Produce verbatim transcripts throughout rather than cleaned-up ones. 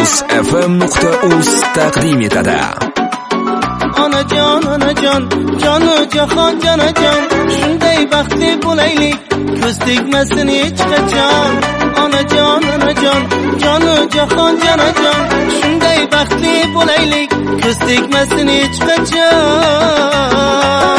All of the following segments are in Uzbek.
muz f m nuqta uz taqdim etadi. Onajon, onajon, jonu jahon jonajon, shunday baxtli bo'laylik, ko'z tegmasin hech qachon. Onajon, onajon, jonu jahon jonajon, shunday baxtli bo'laylik, ko'z tegmasin hech qachon.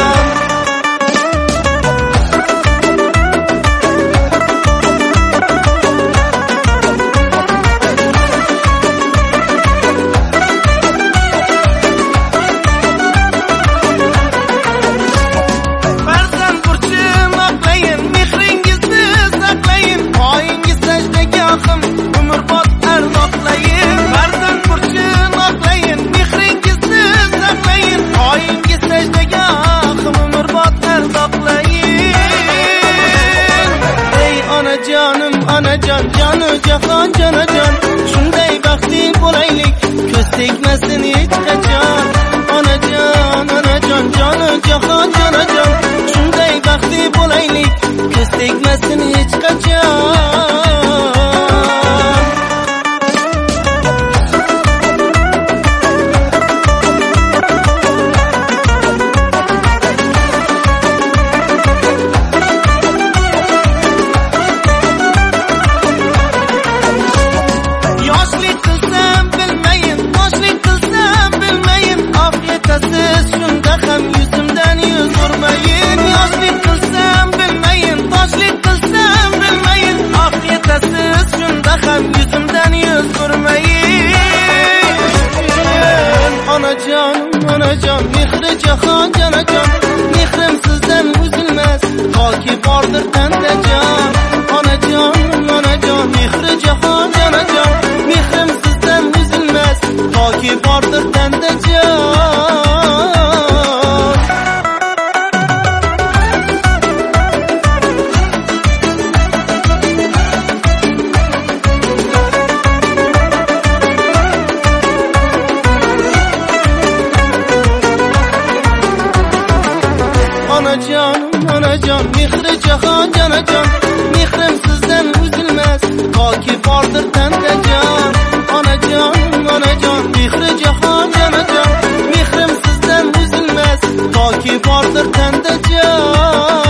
Canım anacan, canı jahon jonajon, shunday baxtli bo'laylik, ko'z tegmasin hech qachon. Onajon, onajon, canı jahon jonajon, shunday baxtli bo'laylik, ko'z tegmasin hech qachon. Onajon, onajon, mehri jahon jonajon, mehrim sizdan uzilmas, toki bordir tanda jon. Onajon, onajon, mehri jahon jonajon, mehrim sizdan uzilmas, toki bordir tanda jon. Onajon, onajon, mehri jahon jonajon, mehrim sizdan uzilmas, toki bordir tanda jon. Onajon, onajon, mehri jahon jonajon, mehrim sizdan uzilmas, toki bordir tanda jon.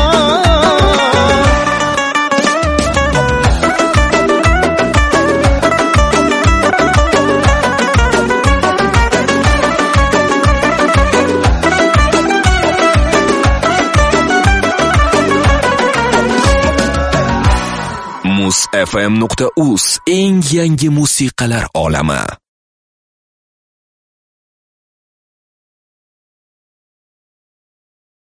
muz f m nuqta uz eng yangi musiqalar olami.